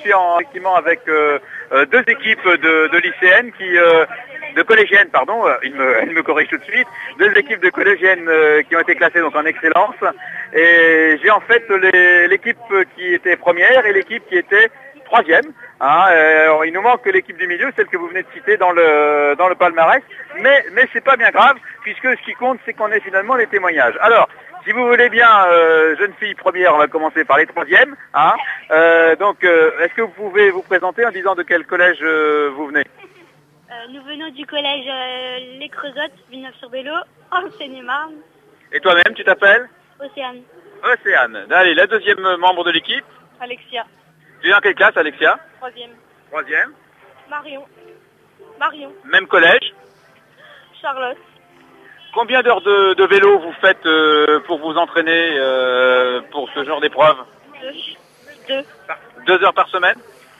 Je suis effectivement avec deux équipes de lycéennes de collégiennes, pardon, il me corrige tout de suite, deux équipes de collégiennes qui ont été classées donc en excellence. Et j'ai en fait l'équipe qui était première et l'équipe qui était troisième. Hein. Alors, il nous manque l'équipe du milieu, celle que vous venez de citer dans le palmarès, mais c'est pas bien grave, puisque ce qui compte, c'est qu'on ait finalement les témoignages. Alors, si vous voulez bien, jeune fille première, on va commencer par les troisièmes. Hein. Donc, est-ce que vous pouvez vous présenter en disant de quel collège vous venez? Nous venons du collège Les Creusottes, Villeneuve-sur-Bélo, en Seine-et-Marne. Et toi-même, tu t'appelles? Océane. Océane. Allez, la deuxième membre de l'équipe. Alexia. Tu es dans quelle classe, Alexia? Troisième. Troisième. Marion. Même collège. Charlotte. Combien d'heures de vélo vous faites pour vous entraîner pour ce genre d'épreuve? 2. 2 heures par semaine.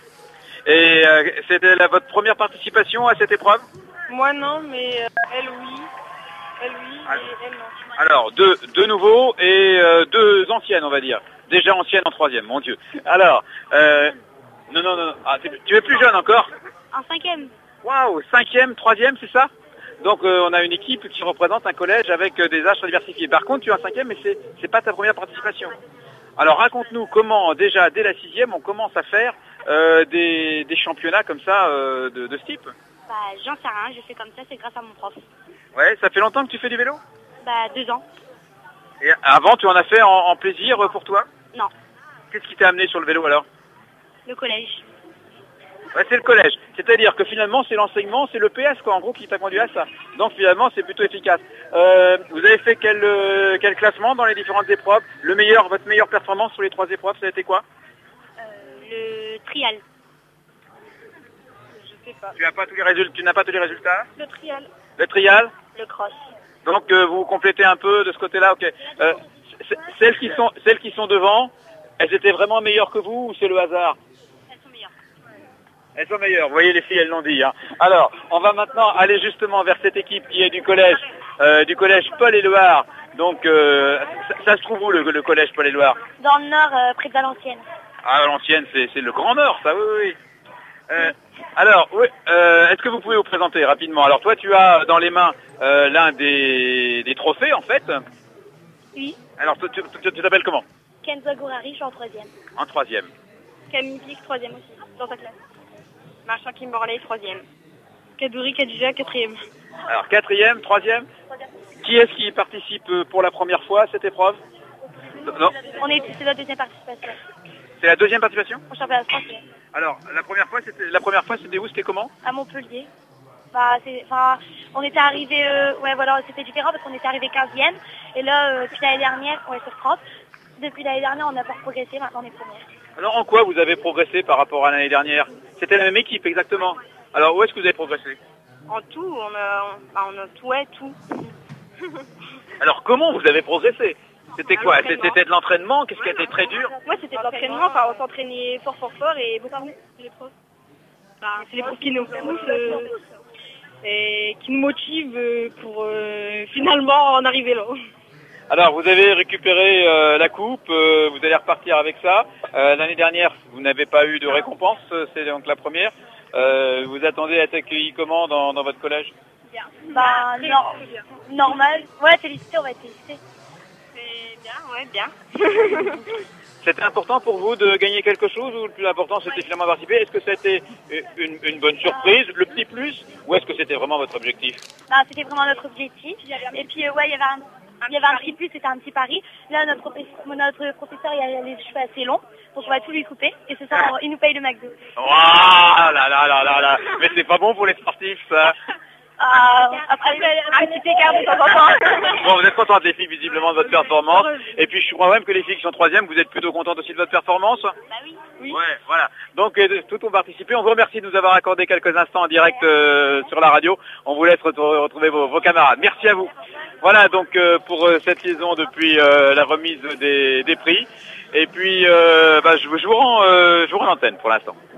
Et c'était votre première participation à cette épreuve? Moi non, mais elle oui. Elle oui et elle non. Alors, deux nouveaux et deux anciennes, on va dire. Déjà anciennes en troisième, mon Dieu. Alors, non. Ah, tu es plus jeune encore? En cinquième. Waouh, cinquième, troisième, c'est ça? Donc on a une équipe qui représente un collège avec des âges très diversifiés. Par contre, tu es en cinquième, mais c'est pas ta première participation. Alors raconte-nous comment, déjà dès la sixième, on commence à faire des championnats comme ça de ce type. Bah, j'en sais rien, je fais comme ça, c'est grâce à mon prof. Ouais, ça fait longtemps que tu fais du vélo? Bah, 2 ans. Et avant, tu en as fait en plaisir pour toi? Non, Qu'est-ce qui t'a amené sur le vélo alors? le collège. Ouais, c'est le collège. C'est-à-dire que finalement, c'est l'enseignement, c'est le PS, quoi, en gros, qui t'a conduit à ça. Donc finalement, c'est plutôt efficace. Vous avez fait quel classement dans les différentes épreuves? Votre meilleure performance sur les 3 épreuves, ça a été quoi? Le trial. Je sais pas. Tu n'as pas tous les résultats? Le trial. Le trial? Le cross. Donc vous complétez un peu de ce côté-là, ok. Celles qui sont devant, elles étaient vraiment meilleures que vous ou c'est le hasard? Elles sont meilleures. Elles sont meilleures, vous voyez les filles, elles l'ont dit. Hein. Alors, on va maintenant aller justement vers cette équipe qui est du collège Paul et Loire. Donc, ça se trouve où le collège Paul et Loire? Dans le nord, près de Valenciennes. Ah, Valenciennes, c'est le Grand Nord, ça, oui. Alors, oui, est-ce que vous pouvez vous présenter rapidement? Alors, toi, tu as dans les mains l'un des trophées, en fait. Oui. Alors, tu t'appelles comment? Kenza Gourari, je suis en troisième. En troisième. Camille Pic, troisième aussi, dans ta classe. Marchand Kimberley, troisième. Kadouri Kadija, quatrième. Alors, quatrième, troisième. Qui est-ce qui participe pour la première fois à cette épreuve? Non. C'est notre deuxième participation. C'est la deuxième participation? Au championnat français. Alors, la première fois, c'était où? C'était comment? À Montpellier. Bah, on était arrivé, c'était différent parce qu'on était arrivé 15e. Et là, depuis l'année dernière, sur 30. Depuis l'année dernière, on n'a pas progressé, maintenant on est première. Alors, en quoi vous avez progressé par rapport à l'année dernière? C'était la même équipe, exactement. Alors, où est-ce que vous avez progressé? En tout, on a tout. Alors, comment vous avez progressé? C'était quoi? C'était de l'entraînement? Qu'est-ce qui a été très dur? Moi, c'était de l'entraînement, on s'entraînait fort et beaucoup. C'est les profs. C'est les profs qui nous poussent et qui nous motivent pour finalement en arriver là. Alors, vous avez récupéré la coupe, vous allez repartir avec ça. L'année dernière, vous n'avez pas eu de récompense, c'est donc la première. Vous attendez à être accueilli comment dans votre collège? Bien. Bah, normal. Ouais, félicité, on va être félicité. C'est bien, ouais, bien. C'était important pour vous de gagner quelque chose ou le plus important c'était finalement participer? Est-ce que c'était une bonne surprise, le petit plus, ou est-ce que c'était vraiment votre objectif? Bah, c'était vraiment notre objectif. Et puis, ouais, il y avait un petit plus, c'était un petit pari. Là, notre professeur, il a les cheveux assez longs, donc on va tout lui couper. Et ce soir, il nous paye le McDo. Waouh là. Mais c'est pas bon pour les sportifs, ça. Après, un petit écart de temps en temps. Bon, vous êtes contente, les filles, visiblement, de votre performance. Et puis, je crois même que les filles qui sont troisième, vous êtes plutôt contentes aussi de votre performance? Bah oui. Ouais, voilà. Donc, toutes ont participé. On vous remercie de nous avoir accordé quelques instants en direct sur la radio. On vous laisse retrouver vos camarades. Merci à vous. Voilà, donc, pour cette liaison depuis la remise des prix. Et puis, je vous rends l'antenne pour l'instant.